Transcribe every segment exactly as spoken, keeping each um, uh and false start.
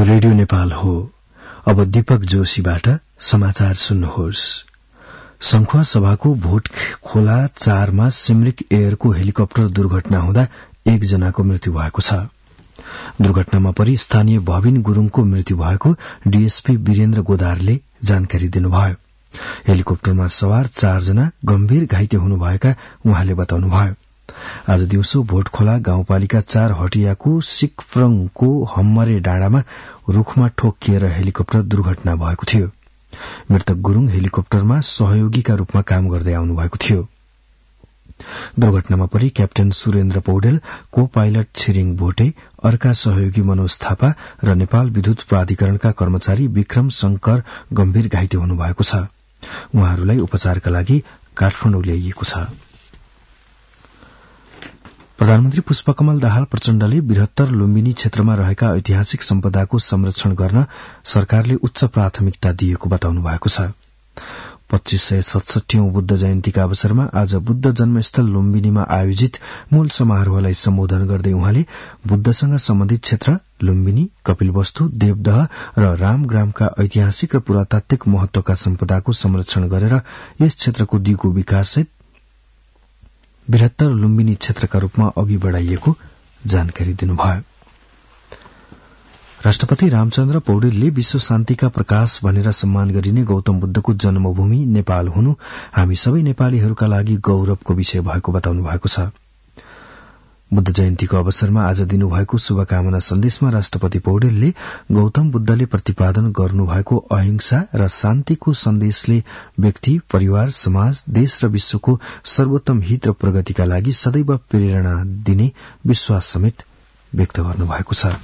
Radio Nepal हो। अब दीपक जोशीबाट समाचार सुन्नुहोस्। संखुवा सभाको भोट खोला चारमा सिमरिक एयरको हेलिकप्टर दुर्घटना हुँदा एकजनाको मृत्यु भएको छ। दुर्घटनामा परि स्थानीय भविन गुरूङको मृत्यु भएको डीएसपी वीरेन्द्र गोदारले जानकारी दिनुभयो। हेलिकप्टरमा सवार चारजना गम्भीर घाइते हुनुभएका उहाँले बताउनुभयो। आज दिउँसो भोटखोला गाउँपालिका चार हटियाको सिकफ्रङको हम्मरे डाँडामा रूखमा ठोकिएर हेलिकप्टर दुर्घटना भएको थियो। मृतक गुरूङ हेलिकप्टरमा सहयोगीका रूपमा काम गर्दै आउनुभएको थियो। दुर्घटनामा परि क्याप्टेन सुरेन्द्र पौडेल, को पाइलट छिरिङ भोटे, अर्का सहयोगी मनोज थापा र नेपाल विद्युत प्राधिकरणका कर्मचारी विक्रम शंकर गम्भीर घाइते हुनुभएको छ। उहाँहरूलाई उपचारका लागि काठमाडौँ ल्याइएको छ। प्रधानमन्त्री पुष्पकमल दाहाल प्रचण्डले बृहत्तर लुम्बिनी क्षेत्रमा रहेका ऐतिहासिक सम्पदाको संरक्षण गर्न सरकारले उच्च प्राथमिकता दिएको बताउनु भएको छ। पच्चीस सय सतसठीऔं बुद्ध जयन्तीका अवसरमा आज बुद्ध जन्मस्थल लुम्बिनीमा आयोजित मूल समारोहलाई सम्बोधन गर्दै उहाँले बुद्धसँग सम्बन्धित क्षेत्र लुम्बिनी, कपिलवस्तु, देवदह र रामग्रामका ऐतिहासिक र पुरातात्विक महत्वका सम्पदाको संरक्षण गरेर यस क्षेत्रको दिगो विकाससहित बृहत्तर लुम्बिनी क्षेत्रका रूपमा अघि बढ़ाइएको जानकारी दिनुभयो। राष्ट्रपति रामचन्द्र पौडेलले विश्व शान्तिका प्रकाश भनेर सम्मान गरिने गौतम बुद्धको जन्मभूमि नेपाल हुनु हामी सबै नेपालीहरूका लागि गौरवको विषय भएको बताउनु भएको छ। बुद्ध जयन्तीको अवसरमा आज दिनुभएको शुभकामना सन्देशमा राष्ट्रपति पौडेलले गौतम बुद्धले प्रतिपादन गर्नुभएको अहिंसा र शान्तिको सन्देशले व्यक्ति, परिवार, समाज, देश र विश्वको सर्वोत्तम हित र प्रगतिका लागि सदैव प्रेरणा दिने विश्वास समेत व्यक्त गर्नुभएको छ।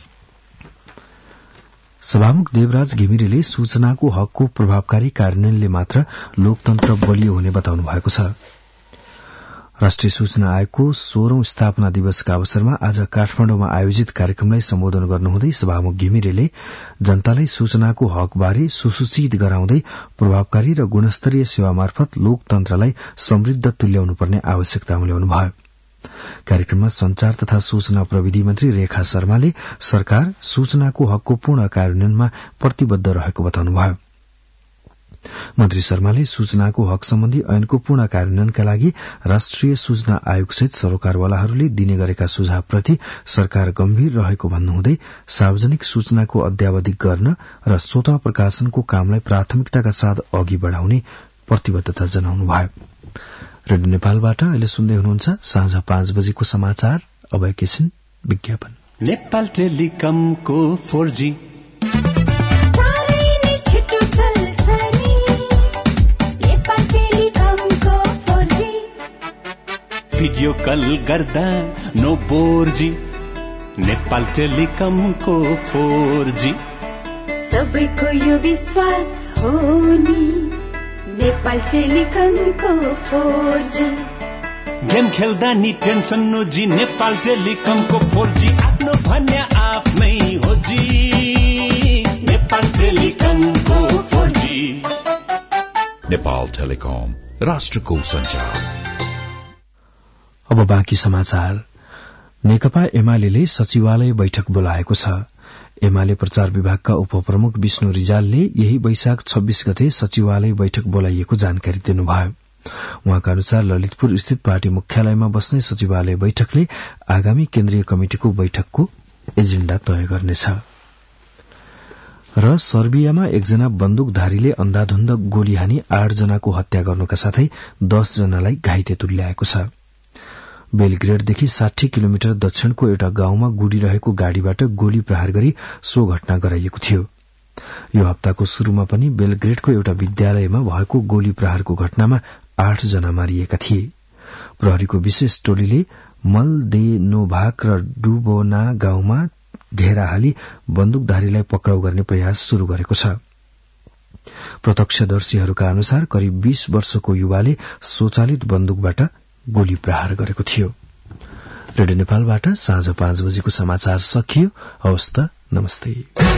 सभामुख देवराज घिमिरेले सूचनाको हकको प्रभावकारी कार्यान्वयनले मात्र लोकतन्त्र बलियो हुने बताउनु भएको छ। राष्ट्रिय सूचना आयोगको सोह्रौं स्थापना दिवसका अवसरमा आज काठमाडौँमा आयोजित कार्यक्रमलाई सम्बोधन गर्नुहुँदै सभामुख घिमिरेले जनतालाई सूचनाको हकबारे सुसूचित गराउँदै प्रभावकारी र गुणस्तरीय सेवा मार्फत लोकतन्त्रलाई समृद्ध तुल्याउनुपर्ने आवश्यकता उल्याउनुभयो। कार्यक्रममा संचार तथा सूचना प्रविधि मन्त्री रेखा शर्माले सरकार सूचनाको हकको पूर्ण कार्यान्वयनमा प्रतिबद्ध रहेको बताउनुभयो। मन्त्री शर्माले सूचनाको हक सम्बन्धी ऐनको पूर्ण कार्यान्वयनका लागि राष्ट्रिय सूचना आयोगसहित सरोकारवालाहरूले दिने गरेका सुझावप्रति सरकार गम्भीर रहेको भन्नुहुँदै सार्वजनिक सूचनाको अद्यावधि गर्न र स्वतः प्रकाशनको कामलाई प्राथमिकताका साथ अघि बढ़ाउने प्रतिबद्धता जनाउनुभयो। रेडियो नेपालबाट अहिले सुन्दै हुनुहुन्छ साँझ पाँच बजेको समाचार। अब एकैछिन विज्ञापन। नेपाल टेलिकमको फोर जी भिडियो कल गर्दा नो बोर जी। नेपाल टेलिकमको फोर जी सबैको यो विश्वास हो नि। नेपाल टेलिकमको फोर जी गेम खेल्दा नि टेन्सन नो जी। नेपाल टेलिकमको फोर जी आफ्नो भन्या आफ्नै हो जी। नेपाल टेलिकमको फोर जी। नेपाल टेलिकम राष्ट्रको संचार। अब बाँकी समाचार। नेकपा एमाले सचिवालय बैठक बोलाएको छ। एमाले प्रचार विभागका उपप्रमुख विष्णु रिजालले यही वैशाख छब्बीस गते सचिवालय बैठक बोलाइएको जानकारी दिनुभयो। उहाँका अनुसार ललितपुर स्थित पार्टी मुख्यालयमा बस्ने सचिवालय बैठकले आगामी केन्द्रीय कमिटिको बैठकको एजेण्डा तय गर्नेछ। र सर्बियामा एकजना बन्दुकधारीले अन्धाधुन्द गोली हानी आठ जनाको हत्या गर्नुका साथै दस जनालाई घाइते तुल्याएको छ। बेलग्रेडदेखि साठी किलोमिटर दक्षिणको एउटा गाउँमा गुडिरहेको गाड़ीबाट गोली प्रहार गरी सो घटना गराइएको थियो। यो हप्ताको शुरूमा पनि बेलग्रेडको एउटा विद्यालयमा भएको गोली प्रहारको घटनामा आठ जना मारिएका थिए। प्रहरीको विशेष टोलीले मलदेनोभाक र डुबोना गाउँमा घेरा हाली बन्दुकधारीलाई पक्राउ गर्ने प्रयास शुरू गरेको छ। प्रत्यक्षदर्शीहरूका अनुसार करिब बीस वर्षको युवाले स्वचालित बन्दुकबाट गोली प्रहार गरेको थियो। रेडियो नेपालबाट साँझ पाँच बजेको समाचार सकियो। हवस् त, नमस्ते।